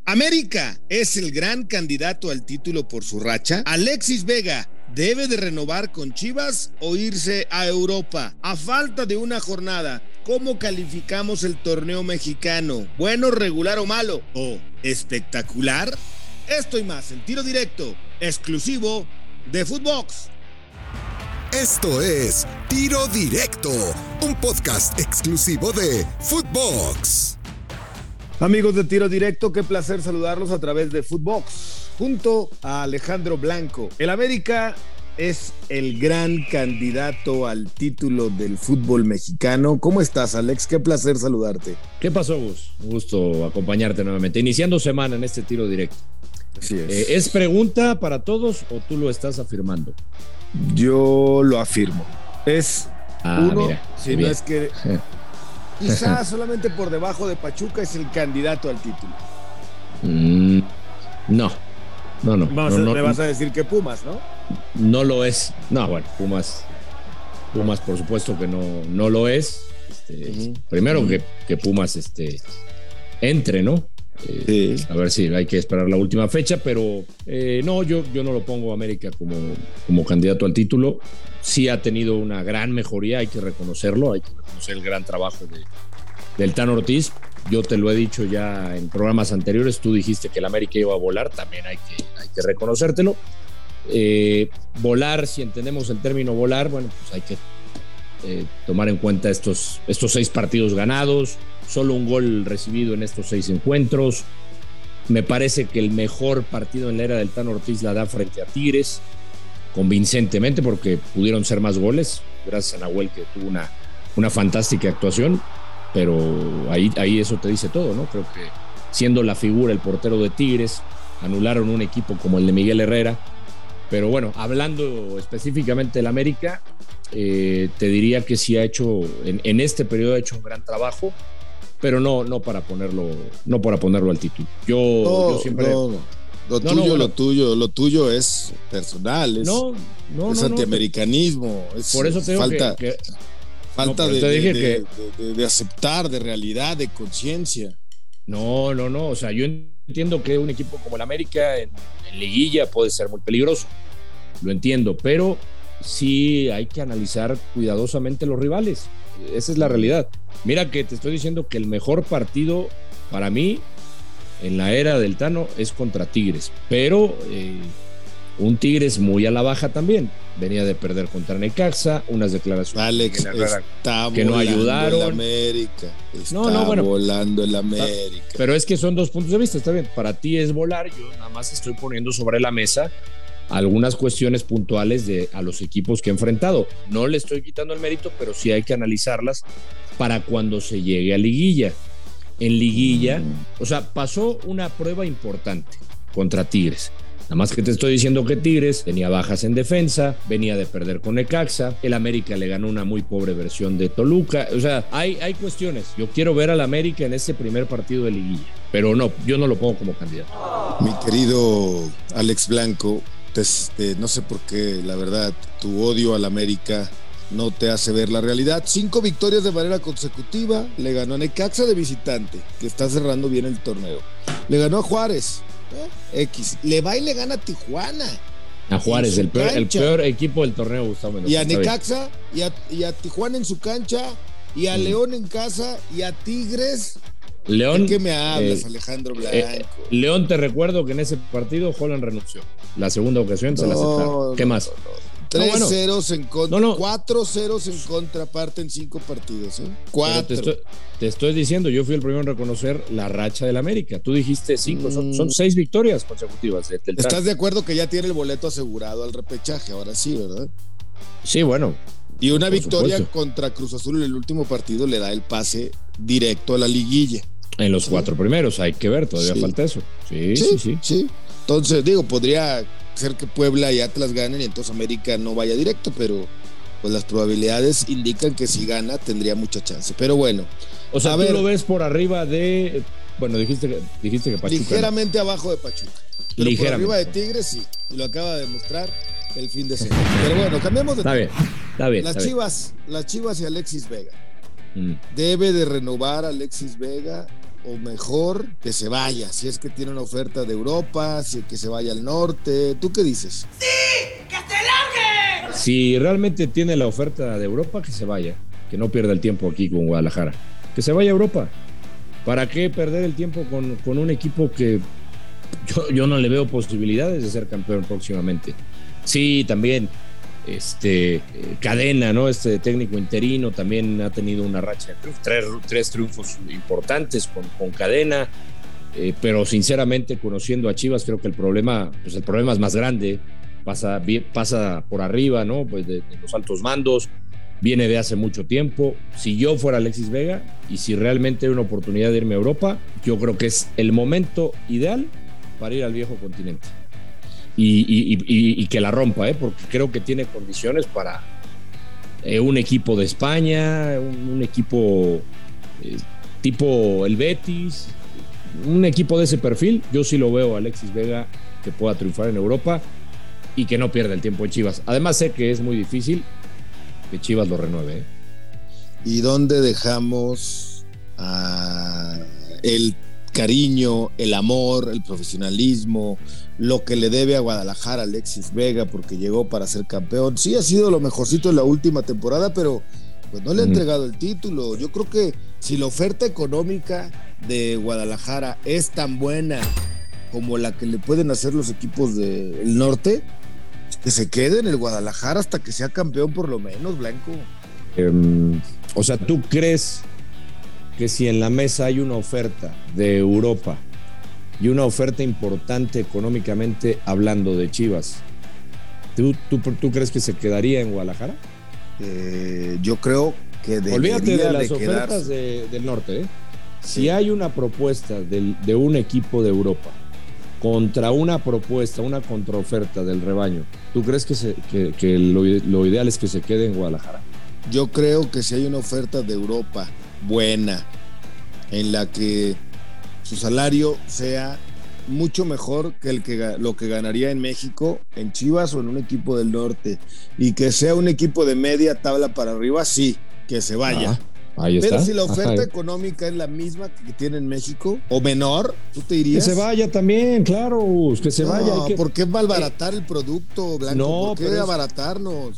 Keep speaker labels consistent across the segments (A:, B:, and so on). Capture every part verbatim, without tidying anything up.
A: América es el gran candidato al título por su racha. Alexis Vega debe de renovar con Chivas o irse a Europa. A falta de una jornada, ¿cómo calificamos el torneo mexicano? ¿Bueno, regular o malo? ¿O espectacular? Esto y más en Tiro Directo, exclusivo de Footbox.
B: Esto es Tiro Directo, un podcast exclusivo de Footbox.
A: Amigos de Tiro Directo, qué placer saludarlos a través de Footbox, junto a Alejandro Blanco. El América es el gran candidato al título del fútbol mexicano. ¿Cómo estás, Alex? Qué placer saludarte.
C: ¿Qué pasó, Gus? Un gusto acompañarte nuevamente, iniciando semana en este Tiro Directo.
A: Así es.
C: Eh, ¿Es pregunta para todos o tú lo estás afirmando?
A: Yo lo afirmo. Es
C: ah,
A: uno,
C: mira,
A: si no es que quizás solamente por debajo de Pachuca es el candidato al título.
C: Mm, no, no, no.
A: Vamos,
C: no, no
A: me vas a decir que Pumas, ¿no?
C: No lo es. No, bueno, Pumas, Pumas por supuesto que no, no lo es. Este, uh-huh. Primero uh-huh. que, que Pumas este, entre, ¿no? Eh, sí. A ver si hay que esperar la última fecha, pero eh, no, yo, yo no lo pongo a América como, como candidato al título. Sí ha tenido una gran mejoría, hay que reconocerlo, hay que reconocer el gran trabajo de, del Tan Ortiz. Yo te lo he dicho ya en programas anteriores, tú dijiste que el América iba a volar, también hay que, hay que reconocértelo. Eh, volar, si entendemos el término volar, bueno, pues hay que eh, tomar en cuenta estos, estos seis partidos ganados, solo un gol recibido en estos seis encuentros. Me parece que el mejor partido en la era del Tan Ortiz la da frente a Tigres, convincentemente, porque pudieron ser más goles, gracias a Nahuel, que tuvo una, una fantástica actuación, pero ahí, ahí eso te dice todo, ¿no? Creo que siendo la figura el portero de Tigres, anularon un equipo como el de Miguel Herrera. Pero bueno, hablando específicamente del América, eh, te diría que sí ha hecho, en, en este periodo ha hecho un gran trabajo, pero no, no para ponerlo, no para ponerlo al título. Yo,
A: no,
C: yo siempre.
A: No, no. Lo no, tuyo, no, bueno. lo tuyo, lo tuyo es personal, es,
C: no, no,
A: es
C: no,
A: antiamericanismo,
C: no,
A: es
C: por eso te digo
A: falta,
C: que, que,
A: falta
C: no,
A: de,
C: te dije
A: de,
C: que,
A: de, de, de aceptar, de realidad, de conciencia.
C: No, no, no, o sea, yo entiendo que un equipo como el América en, en liguilla puede ser muy peligroso, lo entiendo, pero sí hay que analizar cuidadosamente los rivales, esa es la realidad. Mira que te estoy diciendo que el mejor partido para mí en la era del Tano es contra Tigres, pero eh, un Tigres muy a la baja también. Venía de perder contra Necaxa, unas declaraciones
A: Alex, está
C: que no ayudaron.
A: El América, está
C: no, no, bueno,
A: volando el América.
C: Pero es que son dos puntos de vista, está bien. Para ti es volar, yo nada más estoy poniendo sobre la mesa algunas cuestiones puntuales de a los equipos que he enfrentado. No le estoy quitando el mérito, pero sí hay que analizarlas para cuando se llegue a liguilla. En liguilla, mm. o sea, pasó una prueba importante contra Tigres. Nada más que te estoy diciendo que Tigres tenía bajas en defensa, venía de perder con Necaxa, el América le ganó una muy pobre versión de Toluca. O sea, hay, hay cuestiones. Yo quiero ver al América en ese primer partido de liguilla, pero no, yo no lo pongo como candidato.
A: Mi querido Alex Blanco, te, te, no sé por qué, la verdad, tu odio al América no te hace ver la realidad. Cinco victorias de manera consecutiva. Le ganó a Necaxa de visitante, que está cerrando bien el torneo. Le ganó a Juárez, ¿eh? X. Le va y le gana a Tijuana.
C: A Juárez, el peor, el peor equipo del torneo, Gustavo Mendoza.
A: Y a Necaxa, y a, y a Tijuana en su cancha, y a mm. León en casa, y a Tigres.
C: León,
A: ¿de qué me hablas,
C: eh,
A: Alejandro Blanco?
C: Eh, León, te recuerdo que en ese partido Holland renunció. La segunda ocasión no, se la aceptaron. ¿Qué
A: no,
C: más?
A: No, no. Tres no, bueno. ceros en contra, no, no. cuatro ceros en contraparte en cinco partidos, ¿eh? Cuatro.
C: Te estoy, te estoy diciendo, yo fui el primero en reconocer la racha del América. Tú dijiste cinco, mm. son, son seis victorias consecutivas. Del
A: ¿Estás de acuerdo que ya tiene el boleto asegurado al repechaje? Ahora sí, ¿verdad?
C: Sí, bueno.
A: Y una victoria supuesto. contra Cruz Azul en el último partido le da el pase directo a la liguilla.
C: En los sí. cuatro primeros, hay que ver, todavía sí. falta eso. Sí, sí, sí, sí.
A: sí. Entonces, digo, podría ser que Puebla y Atlas ganen y entonces América no vaya directo, pero pues las probabilidades indican que si gana tendría mucha chance. Pero bueno.
C: O sea,
A: a
C: tú
A: ver,
C: lo ves por arriba de, bueno, dijiste que, dijiste que Pachuca.
A: Ligeramente no. abajo de Pachuca. Pero por arriba de Tigres sí, y lo acaba de demostrar el fin de semana. Pero bueno, cambiemos de
C: Está bien, está bien.
A: Las
C: está
A: Chivas, bien. las Chivas y Alexis Vega.
C: Mm.
A: ¿Debe de renovar a Alexis Vega o mejor que se vaya? Si es que tiene una oferta de Europa, si que se vaya al norte, ¿tú qué dices?
D: ¡Sí! ¡Que se largue!
C: Si realmente tiene la oferta de Europa, que se vaya, que no pierda el tiempo aquí con Guadalajara, que se vaya a Europa. ¿Para qué perder el tiempo con, con un equipo que yo, yo no le veo posibilidades de ser campeón próximamente? Sí, también este eh, Cadena, ¿no? Este técnico interino también ha tenido una racha de triunfos, tres, tres triunfos importantes con, con Cadena, eh, pero sinceramente, conociendo a Chivas, creo que el problema, pues el problema es más grande, pasa, pasa por arriba, ¿no? Pues de, de los altos mandos, viene de hace mucho tiempo. Si yo fuera Alexis Vega y si realmente hay una oportunidad de irme a Europa, yo creo que es el momento ideal para ir al viejo continente. Y, y, y, y que la rompa, ¿eh? Porque creo que tiene condiciones para eh, un equipo de España, un, un equipo eh, tipo el Betis, un equipo de ese perfil. Yo sí lo veo a Alexis Vega que pueda triunfar en Europa y que no pierda el tiempo en Chivas. Además sé que es muy difícil que Chivas lo renueve, ¿eh?
A: ¿Y dónde dejamos uh, el cariño, el amor, el profesionalismo, lo que le debe a Guadalajara Alexis Vega porque llegó para ser campeón? Sí, ha sido lo mejorcito en la última temporada, pero pues no le ha mm. entregado el título. Yo creo que si la oferta económica de Guadalajara es tan buena como la que le pueden hacer los equipos del norte, que se quede en el Guadalajara hasta que sea campeón por lo menos, Blanco.
C: Um, o sea, ¿tú crees que si en la mesa hay una oferta de Europa y una oferta importante económicamente hablando de Chivas, ¿tú, tú, tú crees que se quedaría en Guadalajara?
A: Eh, yo creo que debería
C: Olvídate de las
A: de
C: ofertas de, del norte, ¿eh? Si sí. hay una propuesta de, de un equipo de Europa contra una propuesta, una contraoferta del rebaño, ¿tú crees que, se, que, que lo, lo ideal es que se quede en Guadalajara?
A: Yo creo que si hay una oferta de Europa buena, en la que su salario sea mucho mejor que, el que lo que ganaría en México, en Chivas o en un equipo del norte, y que sea un equipo de media tabla para arriba, sí, que se vaya. Ah.
C: Ahí está.
A: Pero si la oferta
C: Ajá.
A: económica es la misma que tiene en México o menor, ¿tú te dirías?
C: Que se vaya también, claro, que se
A: no,
C: vaya. Hay que...
A: ¿Por qué malbaratar eh, el producto, Blanco? No, ¿por qué abaratarnos?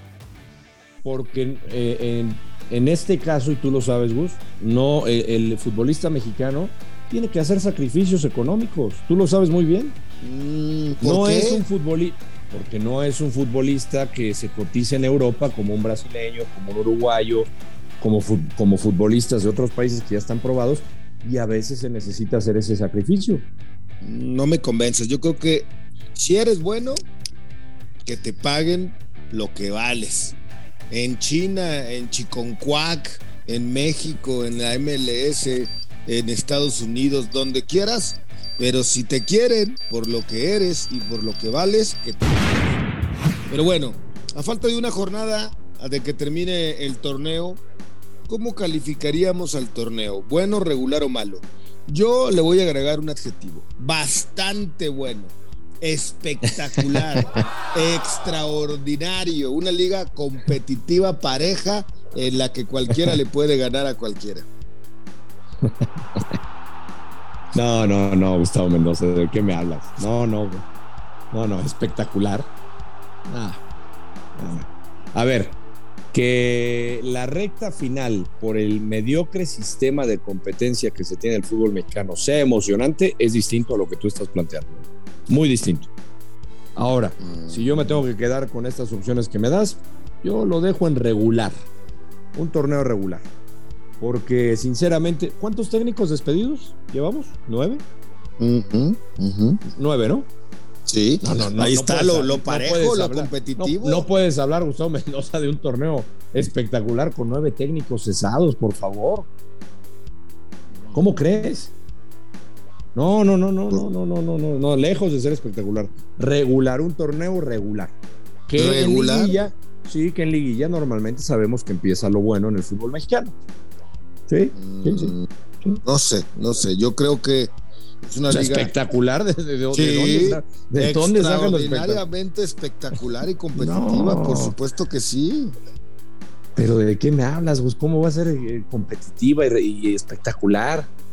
C: Porque eh, en, en este caso, y tú lo sabes, Gus, no, el, el futbolista mexicano tiene que hacer sacrificios económicos. Tú lo sabes muy bien.
A: Mm, ¿por
C: no
A: qué?
C: es un futbolista, porque no es un futbolista que se cotiza en Europa como un brasileño, como un uruguayo, Como, como futbolistas de otros países que ya están probados, y a veces se necesita hacer ese sacrificio.
A: No me convences. Yo creo que si eres bueno, que te paguen lo que vales. En China, en Chiconcuac, en México, en la M L S, en Estados Unidos, donde quieras, pero si te quieren por lo que eres y por lo que vales, que te paguen. Pero bueno, a falta de una jornada de que termine el torneo, ¿cómo calificaríamos al torneo? ¿Bueno, regular o malo? Yo le voy a agregar un adjetivo. Bastante bueno. Espectacular. Extraordinario. Una liga competitiva, pareja, en la que cualquiera le puede ganar a cualquiera.
C: No, no, no, Gustavo Mendoza, ¿de qué me hablas? No, no, no, no, espectacular. Ah, ah. A ver, que la recta final por el mediocre sistema de competencia que se tiene en el fútbol mexicano sea emocionante es distinto a lo que tú estás planteando. Muy distinto. Ahora, si yo me tengo que quedar con estas opciones que me das, yo lo dejo en regular. Un torneo regular. Porque, sinceramente, ¿cuántos técnicos despedidos llevamos? ¿Nueve?
A: Uh-huh, uh-huh.
C: Nueve, ¿no?
A: Sí, no, no, no, ahí no está lo, lo parejo, no lo
C: hablar,
A: competitivo.
C: No, no puedes hablar, Gustavo Mendoza, de un torneo espectacular con nueve técnicos cesados, por favor. ¿Cómo crees? No, no, no, no, no, no, no, no, no, no, lejos de ser espectacular. Regular, un torneo regular. Que regular. En liguilla, sí, que en liguilla normalmente sabemos que empieza lo bueno en el fútbol mexicano. Sí, sí, sí. sí.
A: No sé, no sé, yo creo que es una
C: o sea,
A: liga
C: espectacular. ¿De, de, de,
A: sí,
C: de dónde, de dónde sacan los
A: extraordinariamente espectacular y competitiva, no. Por supuesto que sí.
C: Pero ¿de qué me hablas, Gus? ¿Cómo va a ser competitiva y, y espectacular?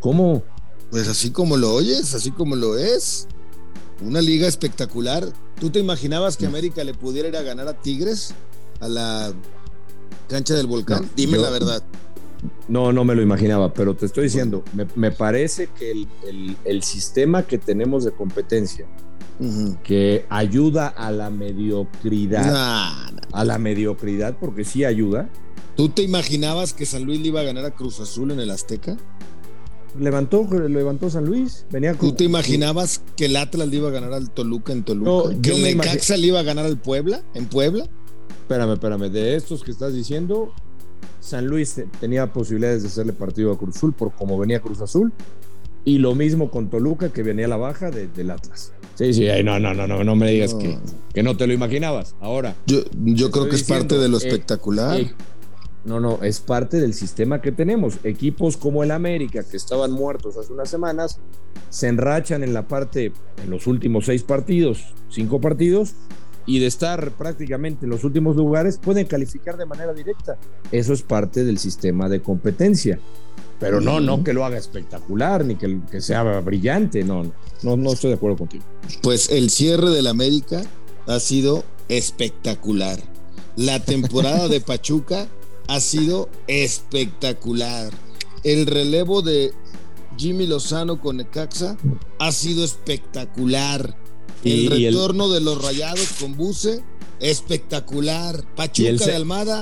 C: ¿Cómo?
A: Pues así como lo oyes, así como lo es. Una liga espectacular. ¿Tú te imaginabas que América le pudiera ir a ganar a Tigres a la cancha del Volcán?
C: No,
A: Dime
C: yo,
A: la verdad.
C: No, no me lo imaginaba, pero te estoy diciendo, me, me parece que el, el, el sistema que tenemos de competencia, uh-huh. que ayuda a la mediocridad, nah, nah. a la mediocridad, porque sí ayuda.
A: ¿Tú te imaginabas que San Luis le iba a ganar a Cruz Azul en el Azteca?
C: Levantó, levantó San Luis. Venía con...
A: ¿Tú te imaginabas que el Atlas le iba a ganar al Toluca en Toluca? No, ¿Que el Necaxa imag... le iba a ganar al Puebla en Puebla?
C: Espérame, espérame. De estos que estás diciendo, San Luis tenía posibilidades de hacerle partido a Cruz Azul por como venía Cruz Azul. Y lo mismo con Toluca, que venía a la baja de, del Atlas. Sí, sí, no, no, no, no, no me digas no. Que, que no te lo imaginabas. Ahora.
A: Yo, yo creo que es diciendo, parte de lo espectacular. Eh, eh,
C: No, no, es parte del sistema que tenemos. Equipos como el América, que estaban muertos hace unas semanas, se enrachan en la parte, en los últimos seis partidos, cinco partidos, y de estar prácticamente en los últimos lugares, pueden calificar de manera directa. Eso es parte del sistema de competencia. Pero no, no que lo haga espectacular, ni que, que sea brillante, no, no, no estoy de acuerdo contigo.
A: Pues el cierre del América ha sido espectacular. La temporada de Pachuca ha sido espectacular. El relevo de Jimmy Lozano con Necaxa ha sido espectacular. El y, retorno y el... de los Rayados con Buse, espectacular. Pachuca el... de Almada.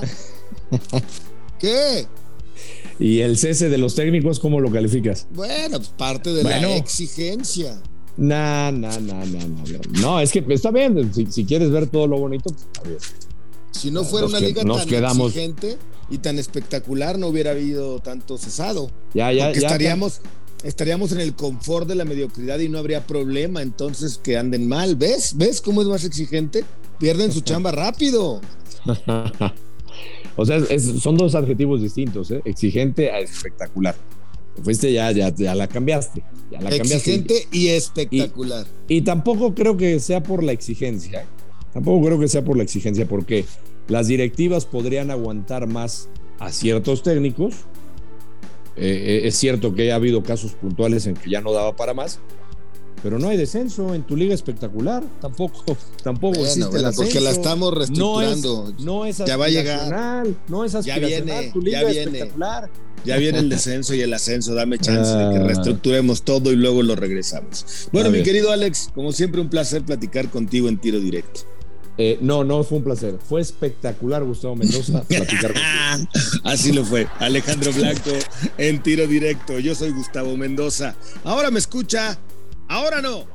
A: ¿Qué?
C: ¿Y el cese de los técnicos cómo lo calificas?
A: Bueno, pues parte de bueno. la exigencia.
C: No, no, no, no, no. No, es que está bien. Si, si quieres ver todo lo bonito, pues está bien.
A: Si no fuera nos una liga tan
C: quedamos...
A: exigente y tan espectacular, no hubiera habido tanto cesado.
C: Ya, ya,
A: Porque
C: ya.
A: Estaríamos, ya. estaríamos en el confort de la mediocridad y no habría problema entonces que anden mal. ¿Ves? ¿Ves cómo es más exigente? Pierden su chamba rápido.
C: O sea, es, son dos adjetivos distintos, ¿eh? Exigente a espectacular. Fuiste ya, ya, ya la cambiaste. Ya la
A: exigente
C: cambiaste.
A: y espectacular.
C: Y, y tampoco creo que sea por la exigencia, ¿eh? Tampoco creo que sea por la exigencia, porque las directivas podrían aguantar más a ciertos técnicos. Eh, es cierto que ha habido casos puntuales en que ya no daba para más, pero no hay descenso en tu liga espectacular. Tampoco, tampoco
A: bueno,
C: existe
A: bueno,
C: el
A: porque la estamos reestructurando.
C: No es, no es
A: ya va a llegar.
C: No es aspiracional.
A: Ya viene,
C: tu liga
A: ya
C: es
A: viene.
C: espectacular.
A: Ya viene el descenso y el ascenso, dame chance ah. de que reestructuremos todo y luego lo regresamos. Bueno, mi querido Alex, como siempre un placer platicar contigo en Tiro Directo.
C: Eh, no, no fue un placer, fue espectacular, Gustavo Mendoza, platicar contigo.
A: Así lo fue, Alejandro Blanco en Tiro Directo. Yo soy Gustavo Mendoza. Ahora me escucha, ahora no.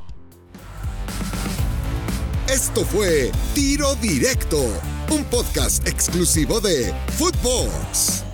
B: Esto fue Tiro Directo, un podcast exclusivo de Footbox.